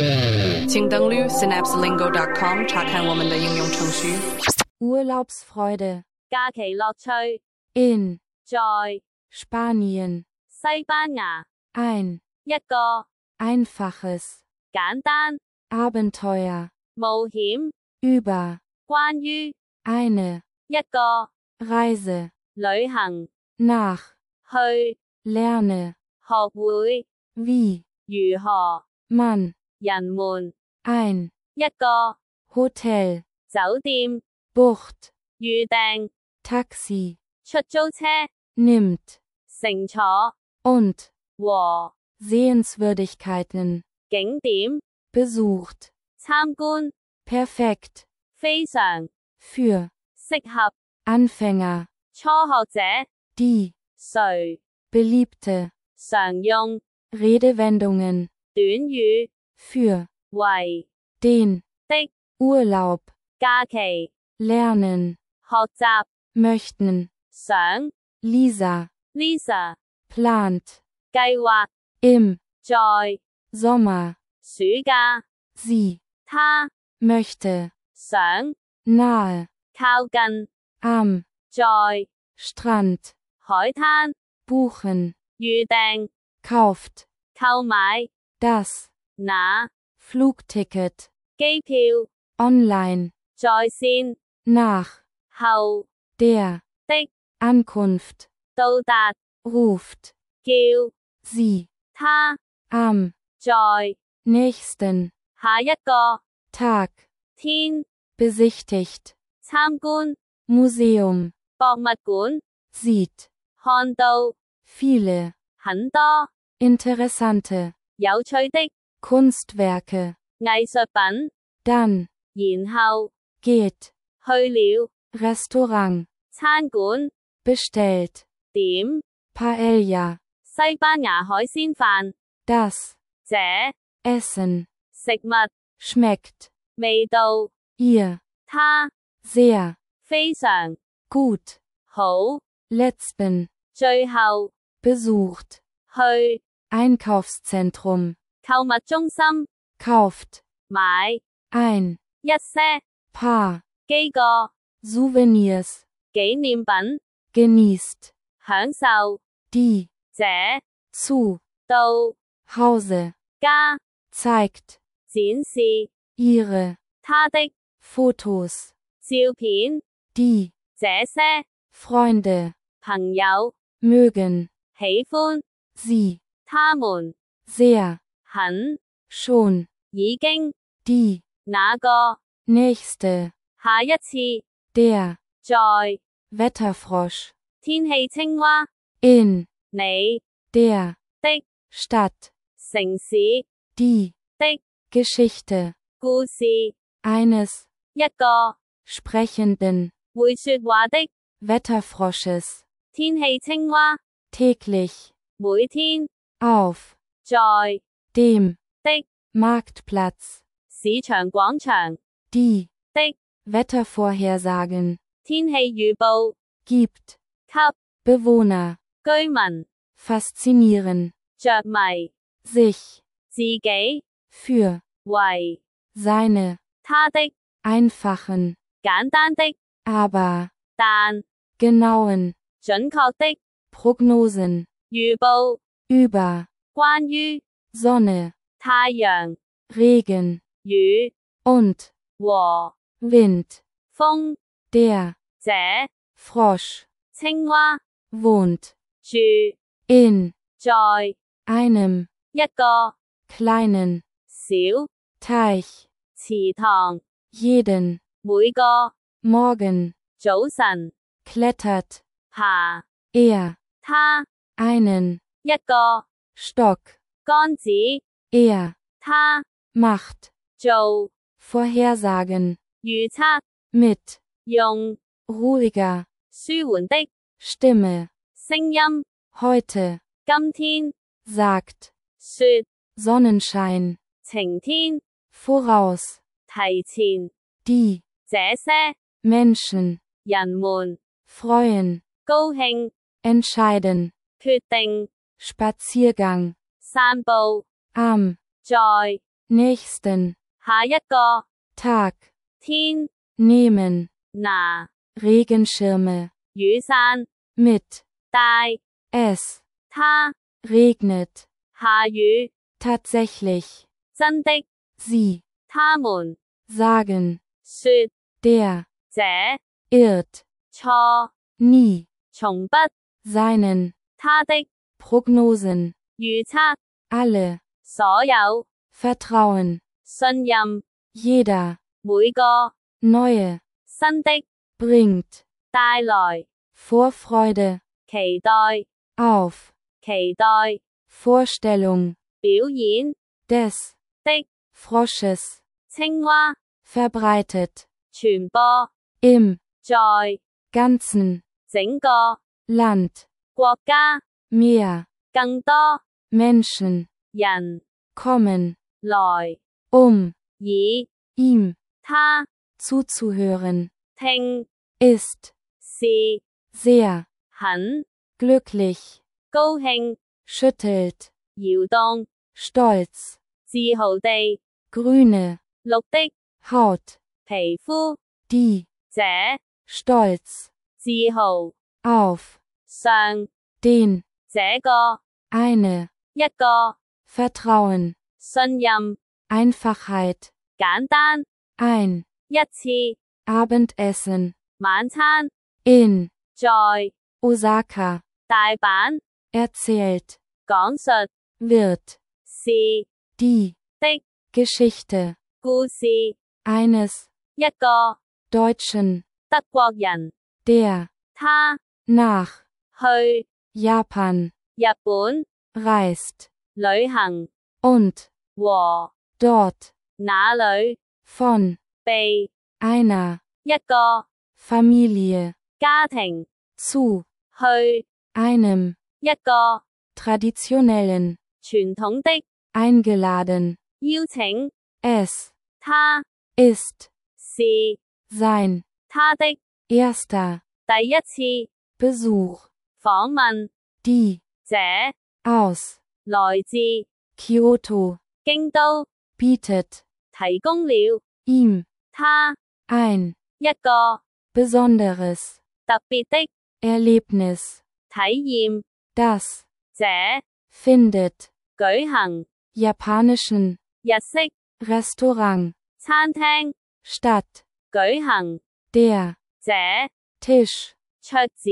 请登录 synapselingo.com 查看我们的应用程序。 Urlaubsfreude 假期樂趣 in 在 Spanien. 西班牙 Ein 一個 einfaches 簡單 Abenteuer 冒險 über 關於 eine 一個 Reise 旅行 nach 去 lerne 學會 wie 如何 man 人們 ein 一個 Hotel 酒店 bucht 預訂 Taxi 出租車 nimmt 乘坐 und 和 Sehenswürdigkeiten 景點 besucht. 參觀 Perfekt 非常 für 適合 Anfänger. 初學者 Die 誰 beliebte 常用 Redewendungen 短語 für 為 den 的 Urlaub 假期 lernen 學習 möchten. 想 Lisa Lisa plant 計劃 im 在 Sommer. 暑假 Sie 他 möchte 想 nahe 靠近 am 在 Strand 海灘 buchen, 預訂 kauft 購買 das 那 Flugticket 機票 online 在線 nach 後 der 的 Ankunft 到達 ruft 叫 sie 他 am 在 nächsten 下一個 Tag 天 besichtigt. 參觀 Museum 博物館 sieht 看到 viele 很多 interessante 有趣的 Kunstwerke. 藝術品， Dann 然後 geht 去了 Restaurant 餐館 bestellt 點 Paella. 西班牙海鮮飯， Das 這 Essen 食物 schmeckt 味道 ihr 它 sehr 非常 gut. 好， Letzten 最後 besucht 去 Einkaufszentrum 購物中心 kauft 買 ein 一些 paar 幾個 Souvenirs 紀念品， genießt 享受 die 這 zu 到 Hause 家 zeigt 展示 ihre 他的 Fotos 照片， die 這些 Freunde 朋友 mögen 喜歡 sie 他們 sehr 很 schon 已經 die 那個 nächste 下一次 der 在 Wetterfrosch 天氣青蛙 in 你 der 的 Stadt 城市 die 的 Geschichte 故事 eines 一個 sprechenden 會說話的 Wetterfrosches 天氣青蛙 täglich 每天 auf 在 dem 的 Marktplatz 市場廣場 die 的 Wettervorhersagen 天氣預報 gibt 給 Bewohner 居民 faszinieren 着迷 sich 自己 für 為 seine 他的 einfachen 簡單的 aber 但 genauen 準確的 Prognosen 預報 über 關於 Sonne, 太陽 Regen 雨 und 和 Wind. 風 Der 這 Frosch 青蛙 wohnt 住 in 在 einem 一個 kleinen 小 Teich. 池塘 Jeden 每個 Morgen 早晨 klettert 爬 er 他 einen 一個 Stock. 杆子 Er 他 macht 做 Vorhersagen 預測 mit 用 ruhiger 舒緩的 Stimme. 聲音 Heute 今天 sagt 說 Sonnenschein 晴天 voraus. 提前 Die 這些 Menschen 人們 freuen, 高興 entscheiden. 決定 Spaziergang 散步 am 在 nächsten, 下一個 Tag, 天 nehmen, 拿 Regenschirme, 雨傘 mit, 帶 es, 他 regnet, 下雨 tatsächlich, 真的 sie, 他們 sagen, 說 der, 這 irrt, 錯 nie, 從不 seinen, 他的 Prognosen, 預測 alle, 所有 Vertrauen, 信任 jeder, 每個 neue, 新的 bringt, 帶來 Vorfreude, 期待 auf, 期待 Vorstellung, 表演 des, 的 Frosches, 青蛙 verbreitet, 傳播 im, 在 ganzen, 整個 Land, 國家 mehr, 更多 Menschen, 人 kommen, 來以以 ihm, 他 zuzuhören, 聽 ist, 是 sehr, 很 glücklich, 高興 schüttelt, 搖動 stolz, 自豪地 grüne, 綠的 Haut, 皮膚 die, 這 stolz, 自豪 auf, 上 den, 這個 eine, 一個 Vertrauen, 信任 Einfachheit, 簡單 ein, 一次 Abendessen, 晚餐 in, 在 Osaka, 大阪 erzählt, 講述 wird, 是 die, 的 Geschichte, 故事 eines, 一個 Deutschen, 德國人 der, 他 nach, 去 Japan, 日本 reist, 旅行 und, 和 dort, 那裏 von, 被 einer, 一個 Familie, 家庭 zu, 去 einem, 一個 traditionellen, 傳統的 eingeladen, 邀請 es, 他 ist, 是 sein, 他的 erster, 第一次 Besuch, 訪問 die, 這 aus, 來自 Kyoto, 京都 bietet, 提供了 ihm, 他 ein, 一個 besonderes, 特別的 Erlebnis, 體驗 das, 這 findet, 舉行 japanischen, 日式 Restaurant, 餐廳 statt, 舉行 der, 這 Tisch, 桌子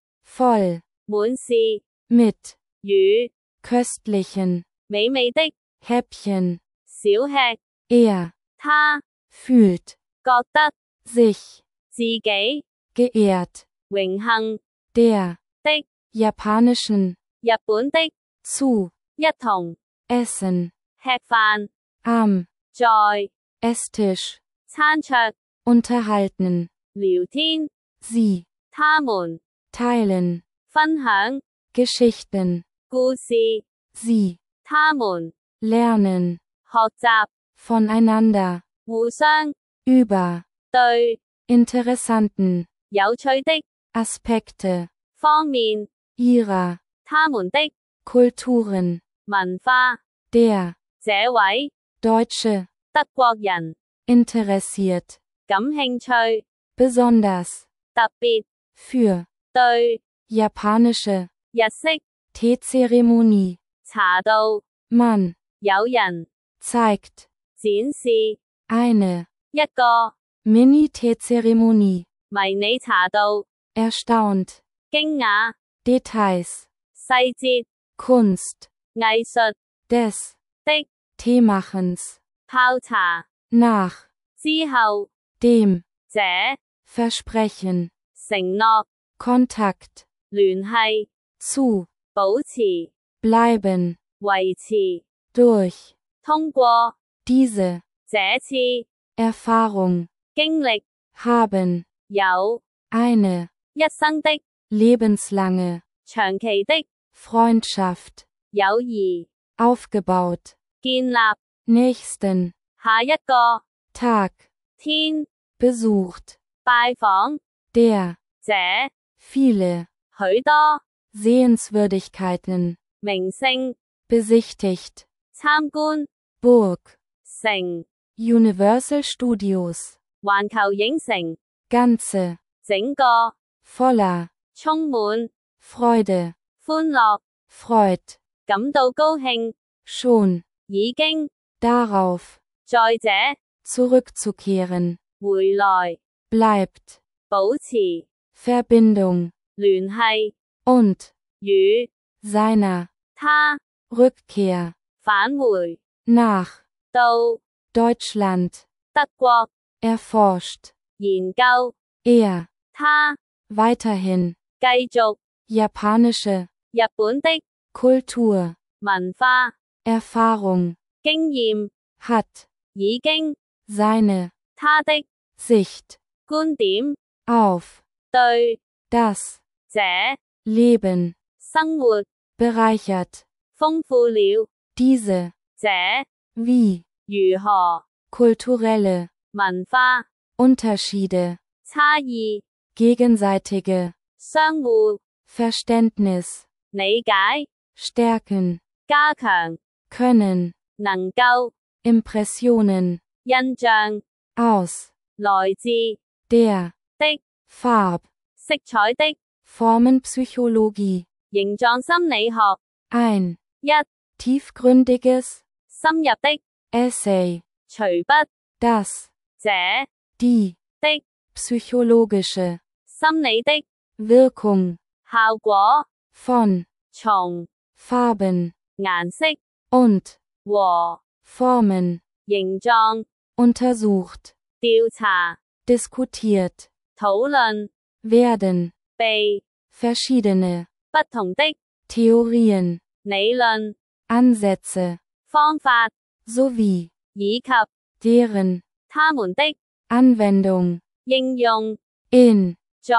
voll, 滿是 mit, 與 köstlichen, 美味的 Häppchen, 小吃 er, 他 fühlt, 覺得 sich, 自己 geehrt, 榮幸 der, 的 japanischen, 日本的 zu, 一同 essen, 吃飯 am, 在 Esstisch, 餐桌 unterhalten, 聊天 sie, 他們 teilen, 分享 Geschichten, 故事 sie, 他們 lernen, 學習 voneinander, 互相 über, 對 interessanten, 有趣的 Aspekte, 方面 ihrer, 他們的 Kulturen, 文化 der, 這位 Deutsche, 德國人 interessiert, 感興趣 besonders, 特別 für, 對 japanische, 日式 Teezeremonie, 茶道 man, 有人 zeigt, 展示 eine, 一個 Mini-Teezeremonie, 迷你茶道 erstaunt, 驚訝 Details, 細節 Kunst, 藝術 des, 的 Teemachens, 泡茶 nach, 之後 dem, 這 Versprechen, 承諾 Kontakt, 聯繫 zu, 保持 bleiben, 維持 durch, 通過 diese, 這次 Erfahrung, 經歷 haben, 有 eine, 一生的 lebenslange, 長期的 Freundschaft, 友誼 aufgebaut, 建立 nächsten, 下一個 Tag, 天 besucht, 拜訪 der, 這 viele, 許多 Sehenswürdigkeiten, 名勝 besichtigt, 參觀 Burg, 城 Universal Studios, 環球影城 ganze, 整個 voller, 充滿 Freude, 歡樂 freut, 感到高興 schon, 已經 darauf, 再者 zurückzukehren, 回來 bleibt, 保持 Verbindung, 聯繫 und, 與 seiner, 他 Rückkehr, 返回 nach, 到 Deutschland, 德國 erforscht, 研究 er, 他 weiterhin, 繼續 japanische, 日本的 Kultur, 文化 Erfahrung, 經驗 hat, 已經 seine, 他的 Sicht, 觀點 auf, 對 das, 這 Leben, 生活 bereichert, 豐富了 diese, 這 wie, 如何 kulturelle, 文化 Unterschiede, 差異 gegenseitige, 相互 Verständnis, 理解 stärken, 加強 können, 能夠 Impressionen, 印象 aus, 來自 der, 的 Farb, 色彩的 Formenpsychologie, 形狀心理學 ein, 一 tiefgründiges, 深入的 Essay, 隨筆 das, 這 die, 的 psychologische, 心理的 Wirkung, 效果 von, 從 Farben, 顏色 und, 和 Formen, 形狀 untersucht, 調查 diskutiert, 討論 werden, 被 verschiedene, 不同的 Theorien, 理論 Ansätze, 方法 sowie, 以及 deren, 他們的 Anwendung, 應用 in, 在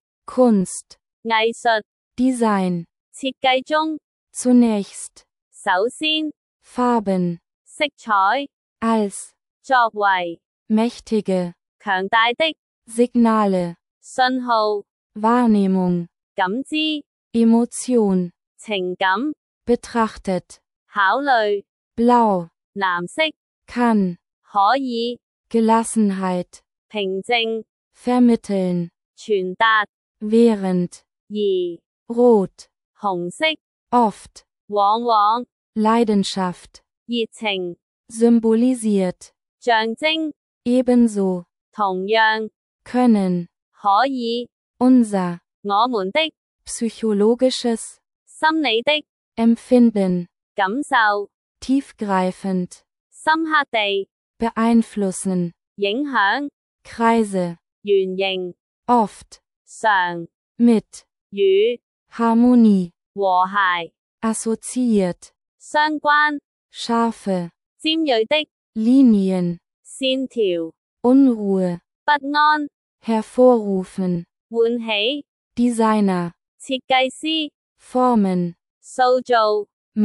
Kunst, 藝術 Design, 設計中 zunächst, 首先 Farben, 色彩 als, 作為 mächtige, 強大的 Signale, 信號 Wahrnehmung, 感知 Emotion, 情感 betrachtet, 考慮 blau, 藍色 kann, 可以 Gelassenheit, 平靜 vermitteln, 傳達 während, 而 rot, 紅色 oft, 往往 Leidenschaft, 熱情 symbolisiert, 象徵 ebenso, 同樣 können, 可以 unser, 我們的 psychologisches, 心理的 Empfinden, 感受 tiefgreifend, 深刻地 beeinflussen, 影響 Kreise, 圓形 oft, 常 mit, 與 Harmonie, 和諧 assoziiert, 相關 scharfe, 尖鋭的 Linien, 線條 Unruhe, 不安 hervorrufen, 喚起 Designer, 設計師 Formen, 塑造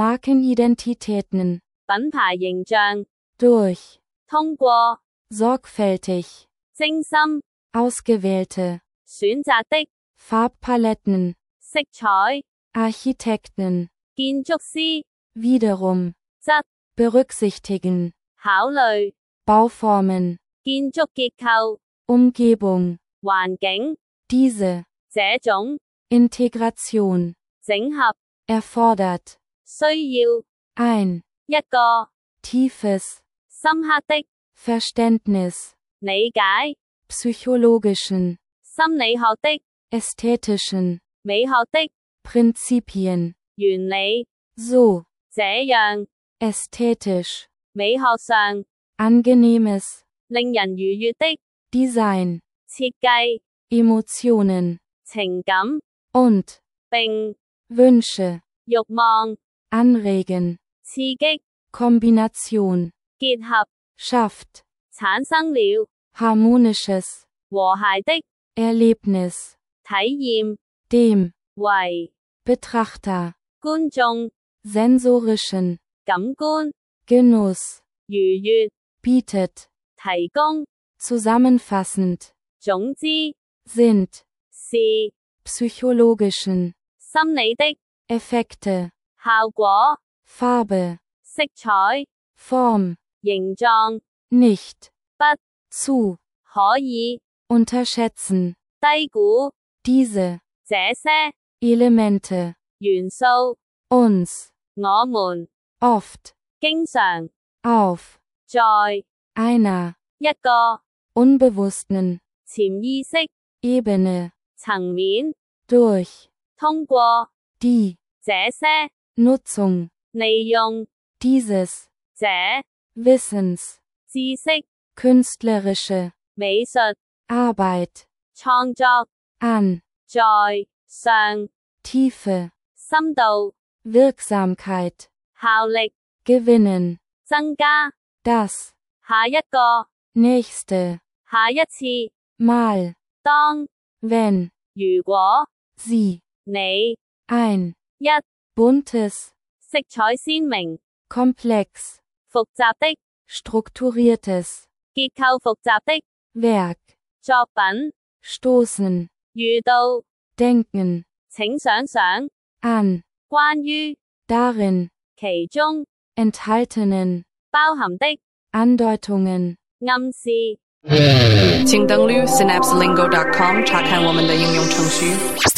Markenidentitäten, 品牌形象 durch, 通過 sorgfältig, 精心 ausgewählte, 選擇的 Farbpaletten, 色彩 Architekten, 建築師 wiederum, 則 berücksichtigen, 考慮 Bauformen, 建築結構 Umgebung, 環境 diese, 這種 Integration, 整合 erfordert, 需要 ein, 一個 tiefes, 深刻的 Verständnis, 理解 psychologischen, 心理學的 ästhetischen, 美學的 Prinzipien, 原理 so, 這樣 ästhetisch, 美學上 angenehmes, 令人愉悅的 Design, 設計 Emotionen, 情感 und, 並 Wünsche, 慾望 anregen, 刺激 Kombination, 結合 schafft, 產生了 harmonisches, 和諧的 Erlebnis, 體驗 dem, 為 Betrachter, 觀眾 sensorischen, 感官 Genuss, 愉悅 bietet, 提供 zusammenfassend, 總之 sind, 是 psychologischen, 心理的 Effekte, 效果 Farbe, 色彩 Form, 形狀 nicht, 不 zu, 可以 unterschätzen, 低估 diese, 這些 Elemente, 元素， uns, 我們 oft, 經常 auf, 在 einer, 一個 unbewussten, 潛意識 Ebene, 層面 durch, 通過 die, 這些 Nutzung, 利用 dieses, 這 Wissens, 知識 künstlerische, 美術 Arbeit, 創作 an, 在上 Tiefe, 深度 Wirksamkeit, 效力 gewinnen, 增加 das, 下一個 nächste, 下一次 mal, 當 wenn, 如果 sie, 你 ein, 一 buntes, 色彩鮮明 komplex, 複雜的 strukturiertes, 結構複雜的 Werk, 作品 stoßen, 遇到 denken, 請想想 an, 關於 darin, 其中 enthaltenen, 包含的 Andeutungen, 暗示。 请登录 synapselingo.com 查看我们的应用程序。